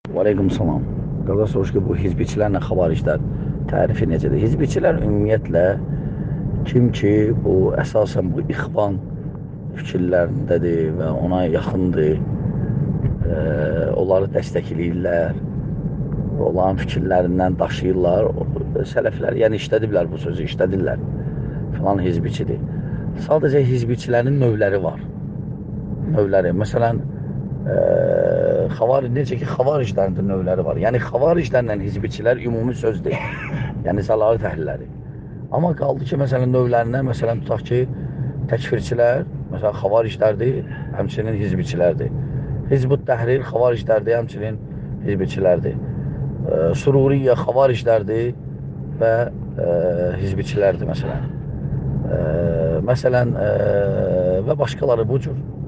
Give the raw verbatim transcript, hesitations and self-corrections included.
Aleyküm salam. Qardaş soruş ki, bu hizbiçilərlə xavariclər tərifi necədir? Hizbiçilər ümumiyyətlə kim ki, bu əsasən bu ixvan fikirlərindədir və ona yaxındır, e, onları dəstəkləyirlər, onların fikirlərindən daşıyırlar. Sələflər, yəni işlədiblər bu sözü, işlədirlər. Falan hizbiçidir. Sadəcə hizbiçilərin növləri var. Növləri. Məsələn, e, xavaric, necə ki, xavariclərin də növləri var. Yəni, xavariclərlə hizbiçilər ümumi söz deyil. Yəni, səlahi təhlilləri. Amma qaldı ki, məsələn, növlərindən, məsələn, tutaq ki, təkfirçilər, məsələn, xavariclərdir, həmçinin hizbiçilərdir. Hizb-ut Təhrir xavariclərdir, həmçinin hizbiçilərdir. E, Sururiyyə xavariclərdir və e, hizbiçilərdir, məsələn. E, məsələn, e, və başqaları bu cür.